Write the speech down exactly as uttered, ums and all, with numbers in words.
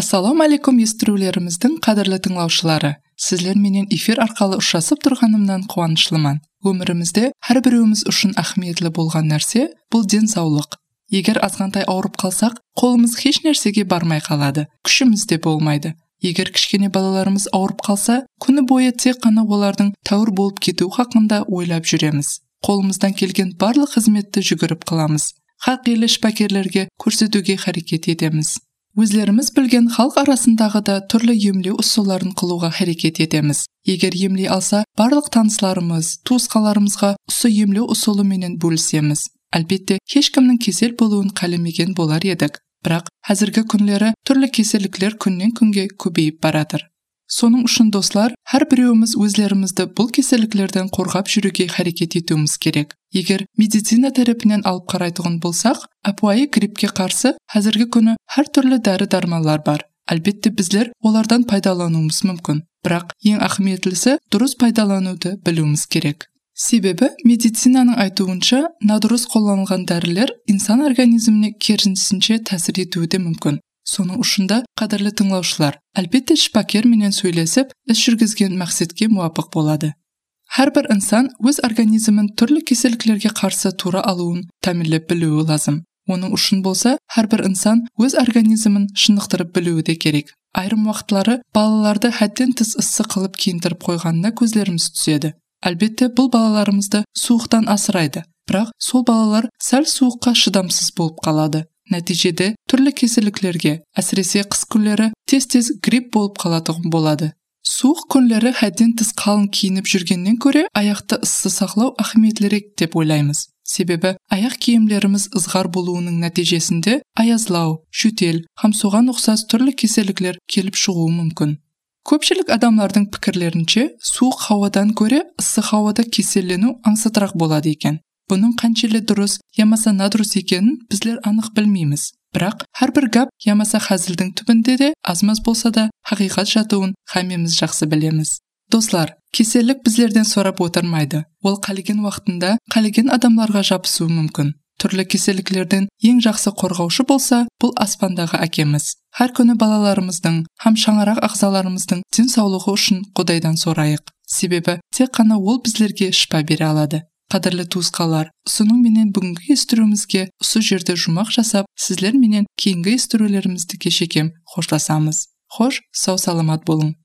Ассалам алейкум естірулеріміздің қадірлі тыңлаушылары. Сізлер менен эфир арқалы ұшасып тұрғанымнан қуанышлыман. Өмірімізде әр біреуіміз үшін ахметлі болған нәрсе бұл денсаулық. Егер азғантай ауырып қалсақ, қолымыз еш нәрсеге бармай қалады, күшіміз де болмайды. Егер кішкене балаларымыз ауырып қалса, күні бойы тек қана олардың тәуір болып кету хақында ойлап жүреміз. Қолымыздан келген барлық қызметті жүгіріп қыламыз. Хақилы шпакерлерге көрсетуге харекет етеміз. Өзлеріміз білген халық арасындағы да түрлі емлеу ұсуларын қылуға харекет етеміз. Егер емлей алса, барлық таныстарымыз, туысқаларымызға ұсы емлеу ұсулы менен бөлісеміз. Әлбетте, ешкімнің кесел болуын қалемеген болар едік. Бірақ әзіргі күнлері түрлі кеселіктер күннен күнге көбейіп баратыр. Соның үшін достар, әр біреуіміз өзлерімізді бұл кеселіктерден қорғап жүруге харекет етуіміз керек. Егер медицина тарапынан алып қарайтұғын болсақ, апуайы гриппке қарсы әзіргі күні әр түрлі дәрі-дармалар бар. Әлбетте біздер олардан пайдалануымыз мүмкін. Бірақ ең ахметлісі дұрыс пайдалануды білуіміз керек. Себебі медицинаның айтуынша, надұрыс қолданылған дәрілер инсан организміне керісінше тәсір етуі де мүмкін. Соның ұшында, қадірлі тыңлаушылар, әлбетте шпакер менен сөйлесіп, іс жүргізген мақсатке муафық болады. Әрбір инсан өз организмін түрлі кеселіктерге қарсы тура алуын тәмінлеп білуі лазым. Оның үшін болса, әрбір инсан өз организмін шынықтырып білуі де керек. Айрым уақытлары балаларды хәттен тыс ыссы қылып киіндіріп қойғанына көзлеріміз түседі. Әлбетте, бұл балаларымызды суықтан асырайды, бірақ сол балалар сәл суыққа шыдамсыз болып қалады. Нәтижеде түрлі кеселіктерге, әсіресе қыс күндері тез-тез грипп болып қалатұғын болады. Суық күндері хәдден тыс қалың киініп жүргеннен көре аяқты ыссы сақлау ахметлірек деп ойлаймыз. Себебі аяқ киімдеріміз ызғар болуының нәтижесінде аязлау, жөтел, һәм соған ұқсас түрлі кеселіктер келіп шығуы мүмкін. Көпшілік адамлардың пікірлерінше, суық хауадан көре ыстық хауада кеселлену аңсатырақ болады екен. Бұның қаншелі дұрыс, ямаса надұрыс екенін біздер анық білмейміз. Бірақ әрбір гап ямаса хәзілдің түбінде де аз-маз болса да хақиқат жатуын хамеміз жақсы білеміз. Достар, кеселік біздерден сорап отырмайды. Ол қалеген уақытында қалеген адамларға жабысуы мүмкін. Түрлі кеселіктерден ең жақсы қорғаушы болса, бұл аспандағы әкеміз. Әр күні балаларымыздың, һәм шаңырақ ағзаларымыздың денсаулығы үшін Құдайдан сорайық. Себебі тек қана ол біздерге шипа бере алады. Қадірлі туысқалар, ұсының менен бүгінгі естіруімізге ұсы жерде жұмақ жасап, сізлер менен кейінгі естірулерімізді кешекем қоштасамыз. Хош, сау саламат болың.